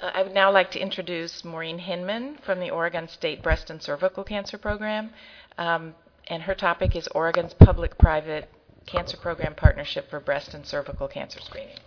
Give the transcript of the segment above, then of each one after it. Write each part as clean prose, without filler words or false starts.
I would now like to introduce Maureen Hinman from the Oregon State Breast and Cervical Cancer Program, and her topic is Oregon's Public-Private Cancer Program Partnership for Breast and Cervical Cancer Screening.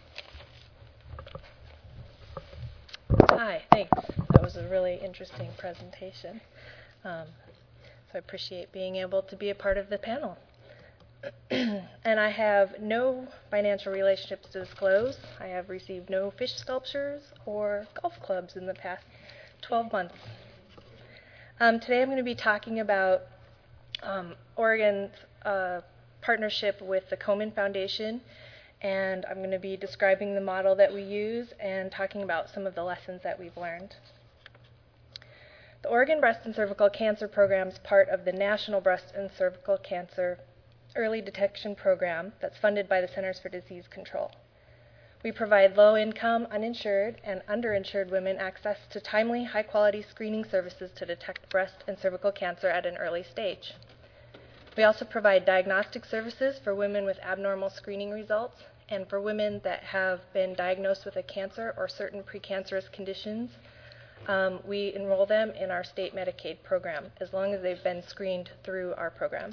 Hi, thanks. That was a really interesting presentation. So I appreciate being able to be a part of the panel. And I have no financial relationships to disclose. I have received no fish sculptures or golf clubs in the past 12 months. Today I'm going to be talking about Oregon's partnership with the Komen Foundation, and I'm going to be describing the model that we use and talking about some of the lessons that we've learned. The Oregon Breast and Cervical Cancer Program is part of the National Breast and Cervical Cancer Early Detection Program that's funded by the Centers for Disease Control. We provide low-income, uninsured, and underinsured women access to timely, high-quality screening services to detect breast and cervical cancer at an early stage. We also provide diagnostic services for women with abnormal screening results and for women that have been diagnosed with a cancer or certain precancerous conditions. We enroll them in our state Medicaid program as long as they've been screened through our program.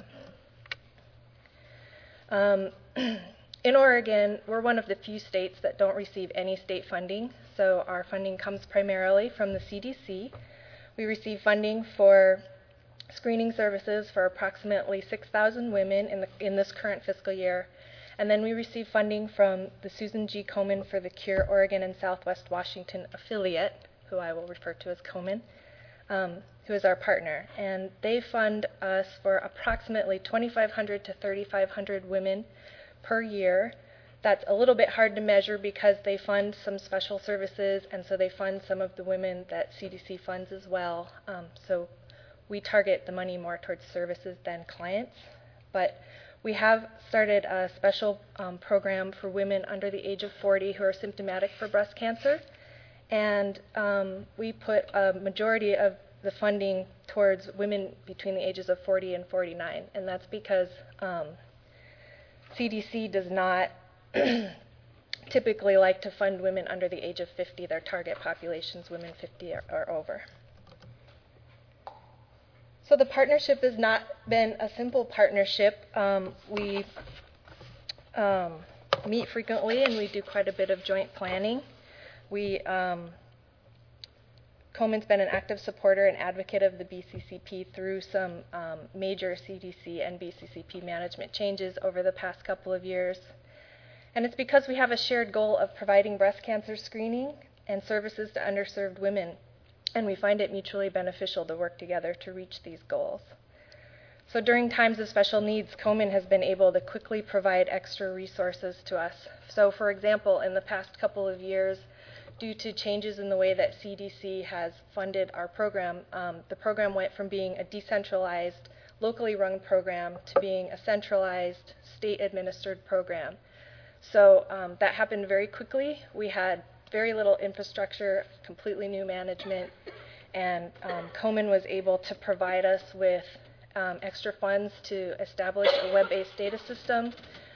In Oregon, we're one of the few states that don't receive any state funding, so our funding comes primarily from the CDC. We receive funding for screening services for approximately 6,000 women in this current fiscal year, and then we receive funding from the Susan G. Komen for the Cure Oregon and Southwest Washington affiliate, who I will refer to as Komen, who is our partner. And they fund us for approximately 2,500 to 3,500 women per year. That's a little bit hard to measure because they fund some special services, and so they fund some of the women that CDC funds as well. So we target the money more towards services than clients. But we have started a special program for women under the age of 40 who are symptomatic for breast cancer. And we put a majority of the funding towards women between the ages of 40 and 49. And that's because CDC does not typically like to fund women under the age of 50. Their target population's women 50 or over. So the partnership has not been a simple partnership. We meet frequently and we do quite a bit of joint planning. Komen's been an active supporter and advocate of the BCCP through some major CDC and BCCP management changes over the past couple of years. And it's because we have a shared goal of providing breast cancer screening and services to underserved women, and we find it mutually beneficial to work together to reach these goals. So during times of special needs, Komen has been able to quickly provide extra resources to us. So for example, in the past couple of years, due to changes in the way that CDC has funded our program, the program went from being a decentralized, locally run program to being a centralized, state-administered program. So that happened very quickly. We had very little infrastructure, completely new management, and Komen was able to provide us with extra funds to establish a web-based data system.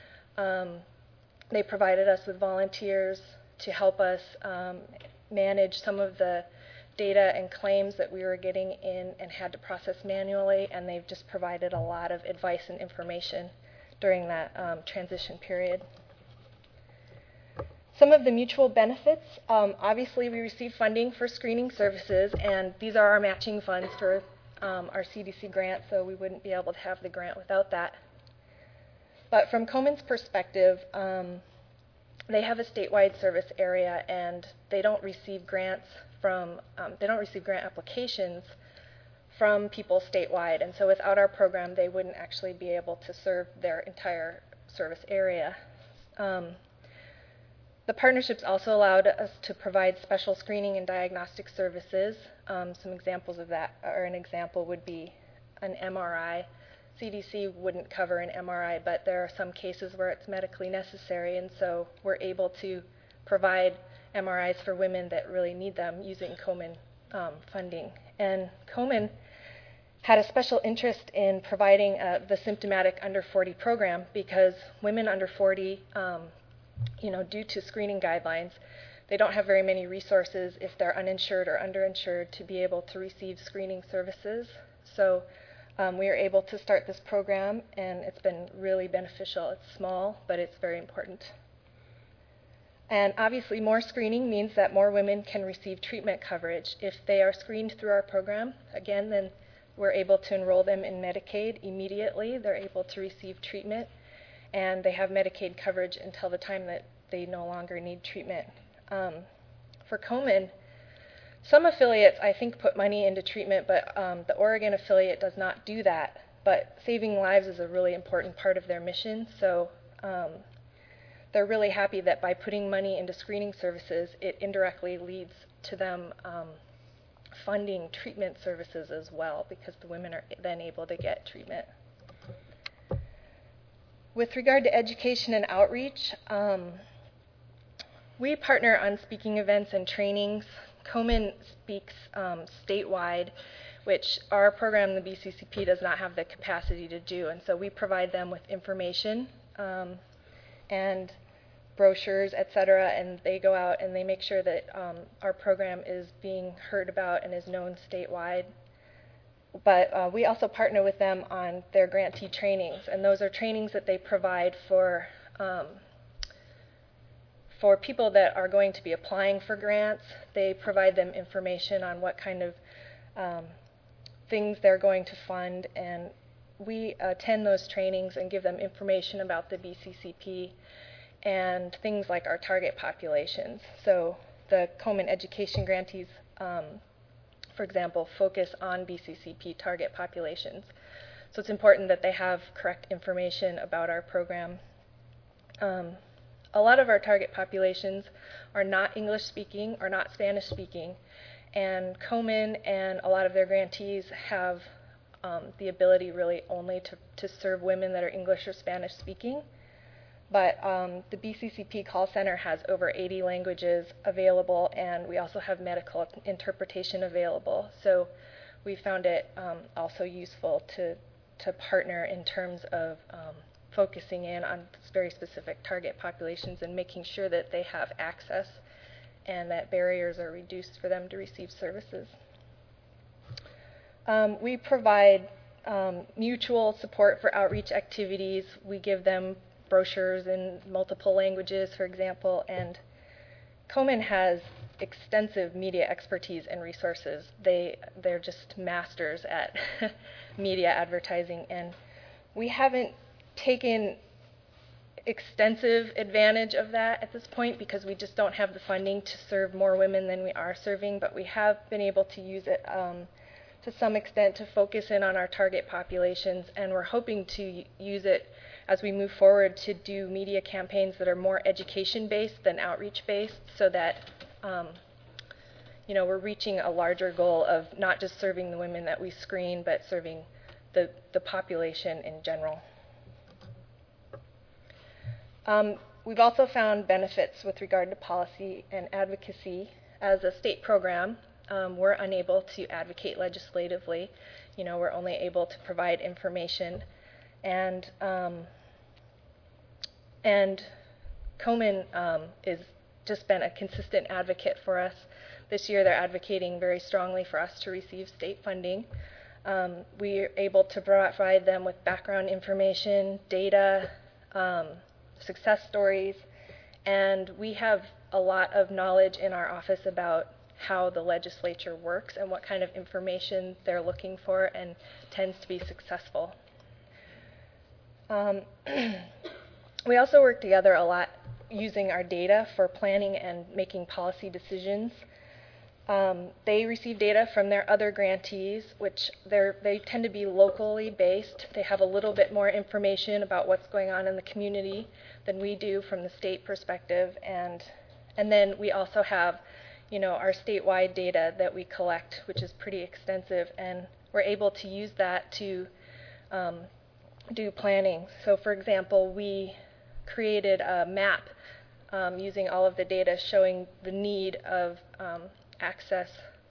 They provided us with volunteers to help us manage some of the data and claims that we were getting in and had to process manually, and they've just provided a lot of advice and information during that transition period. Some of the mutual benefits, obviously we receive funding for screening services, and these are our matching funds for our CDC grant, so we wouldn't be able to have the grant without that. But from Komen's perspective, they have a statewide service area, and they don't receive grants from, they don't receive grant applications from people statewide, and so without our program, they wouldn't actually be able to serve their entire service area. The partnerships also allowed us to provide special screening and diagnostic services. Some examples of that, or an example would be an MRI. CDC wouldn't cover an MRI, but there are some cases where it's medically necessary, and so we're able to provide MRIs for women that really need them using Komen funding. And Komen had a special interest in providing the symptomatic under 40 program because women under 40, due to screening guidelines, they don't have very many resources if they're uninsured or underinsured to be able to receive screening services. So we are able to start this program, and it's been really beneficial. It's small, but it's very important. And obviously, more screening means that more women can receive treatment coverage. If they are screened through our program, again, then we're able to enroll them in Medicaid immediately. They're able to receive treatment, and they have Medicaid coverage until the time that they no longer need treatment. For Komen, some affiliates, I think, put money into treatment, but the Oregon affiliate does not do that. But saving lives is a really important part of their mission, so they're really happy that by putting money into screening services, it indirectly leads to them funding treatment services as well, because the women are then able to get treatment. With regard to education and outreach, we partner on speaking events and trainings. Komen speaks statewide, which our program, the BCCP, does not have the capacity to do. And so we provide them with information and brochures, et cetera, and they go out and they make sure that our program is being heard about and is known statewide. But we also partner with them on their grantee trainings, and those are trainings that they provide for people that are going to be applying for grants. They provide them information on what kind of things they're going to fund, and we attend those trainings and give them information about the BCCP and things like our target populations. So the Komen education grantees, for example, focus on BCCP target populations. So it's important that they have correct information about our program. A lot of our target populations are not English speaking or not Spanish speaking, and Komen and a lot of their grantees have the ability really only to serve women that are English or Spanish speaking. But the BCCP call center has over 80 languages available, and we also have medical interpretation available. So we found it also useful to partner in terms of focusing in on very specific target populations and making sure that they have access and that barriers are reduced for them to receive services. We provide mutual support for outreach activities. We give them brochures in multiple languages, for example, and Komen has extensive media expertise and resources. They're just masters at media advertising, and we haven't taken extensive advantage of that at this point because we just don't have the funding to serve more women than we are serving, but we have been able to use it to some extent to focus in on our target populations, and we're hoping to use it as we move forward to do media campaigns that are more education-based than outreach-based, so that we're reaching a larger goal of not just serving the women that we screen, but serving the population in general. We've also found benefits with regard to policy and advocacy. As a state program, we're unable to advocate legislatively. We're only able to provide information. And Komen is just been a consistent advocate for us. This year they're advocating very strongly for us to receive state funding. We are able to provide them with background information, data, success stories, and we have a lot of knowledge in our office about how the legislature works and what kind of information they're looking for, and tends to be successful. We also work together a lot using our data for planning and making policy decisions. They receive data from their other grantees, which they tend to be locally based. They have a little bit more information about what's going on in the community than we do from the state perspective. And then we also have, our statewide data that we collect, which is pretty extensive, and we're able to use that to do planning. So, for example, we created a map using all of the data showing the need of access,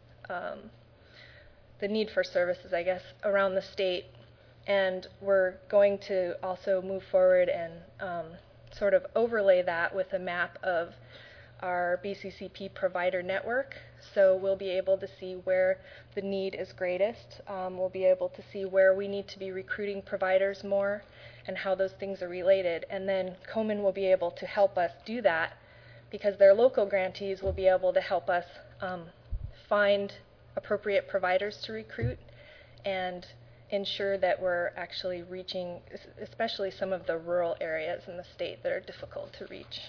the need for services, I guess, around the state. And we're going to also move forward and sort of overlay that with a map of our BCCP provider network, so we'll be able to see where the need is greatest. We'll be able to see where we need to be recruiting providers more and how those things are related. And then Komen will be able to help us do that because their local grantees will be able to help us find appropriate providers to recruit and ensure that we're actually reaching especially some of the rural areas in the state that are difficult to reach.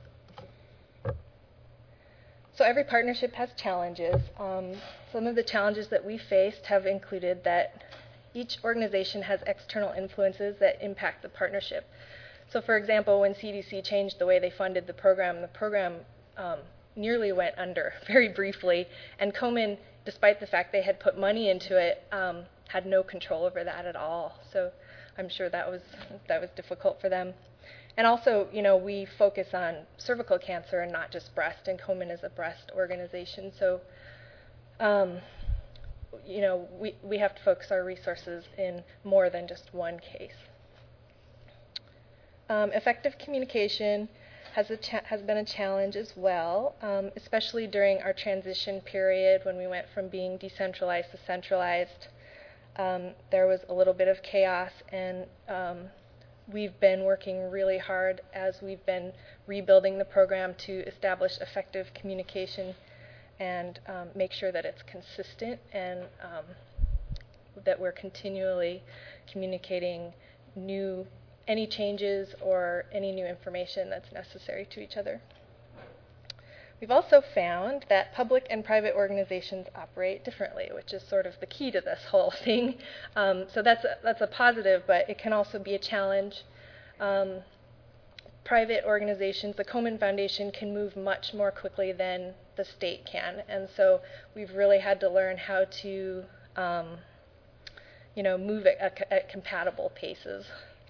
So every partnership has challenges. Some of the challenges that we faced have included that each organization has external influences that impact the partnership. So for example, when CDC changed the way they funded the program nearly went under very briefly, and Komen, despite the fact they had put money into it, had no control over that at all. So I'm sure that was difficult for them. And also, we focus on cervical cancer and not just breast, and Komen is a breast organization. So, we have to focus our resources in more than just one case. Effective communication has been a challenge as well, especially during our transition period when we went from being decentralized to centralized. There was a little bit of chaos, and we've been working really hard as we've been rebuilding the program to establish effective communication and make sure that it's consistent and that we're continually communicating any changes or any new information that's necessary to each other. We've also found that public and private organizations operate differently, which is sort of the key to this whole thing. So that's a positive, but it can also be a challenge. Private organizations, the Komen Foundation, can move much more quickly than the state can, and so we've really had to learn how to, move at compatible paces.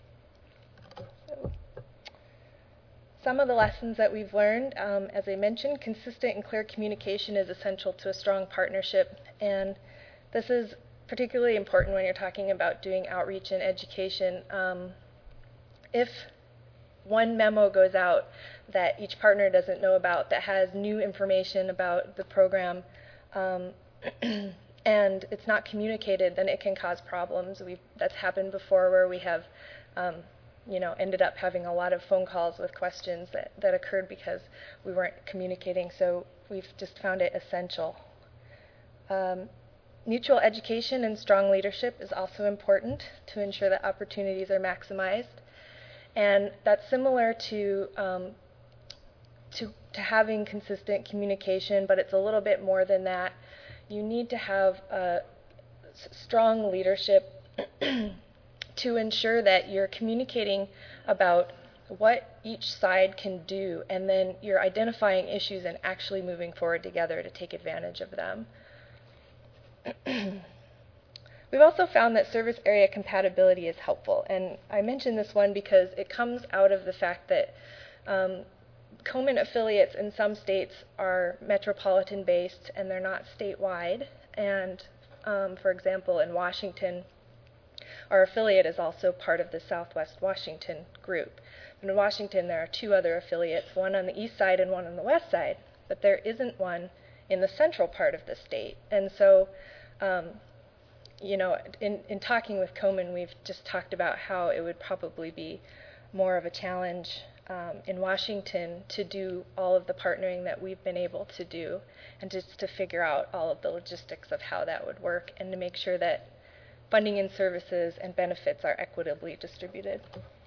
Some of the lessons that we've learned, as I mentioned, consistent and clear communication is essential to a strong partnership, and this is particularly important when you're talking about doing outreach and education. If one memo goes out that each partner doesn't know about that has new information about the program and it's not communicated, then it can cause problems. That's happened before where we have ended up having a lot of phone calls with questions that occurred because we weren't communicating, so we've just found it essential. Mutual education and strong leadership is also important to ensure that opportunities are maximized, and that's similar to having consistent communication, but it's a little bit more than that. You need to have strong leadership to ensure that you're communicating about what each side can do, and then you're identifying issues and actually moving forward together to take advantage of them. We've also found that service area compatibility is helpful, and I mention this one because it comes out of the fact that Komen affiliates in some states are metropolitan-based and they're not statewide, and for example, in Washington, our affiliate is also part of the Southwest Washington group. In Washington, there are two other affiliates, one on the east side and one on the west side, but there isn't one in the central part of the state. And so, in talking with Komen, we've just talked about how it would probably be more of a challenge in Washington to do all of the partnering that we've been able to do, and just to figure out all of the logistics of how that would work, and to make sure that funding and services and benefits are equitably distributed.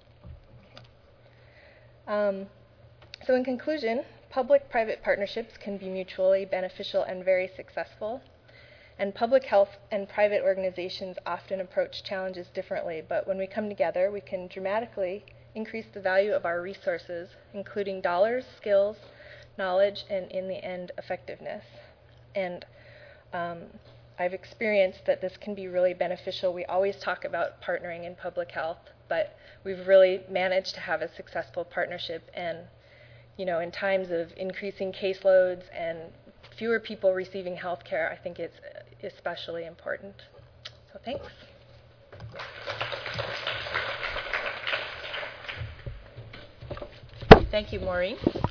So in conclusion, public-private partnerships can be mutually beneficial and very successful. And public health and private organizations often approach challenges differently, but when we come together, we can dramatically increase the value of our resources, including dollars, skills, knowledge, and in the end, effectiveness. And I've experienced that this can be really beneficial. We always talk about partnering in public health, but we've really managed to have a successful partnership, and in times of increasing caseloads and fewer people receiving health care, I think it's especially important. So thanks. Thank you, Maureen.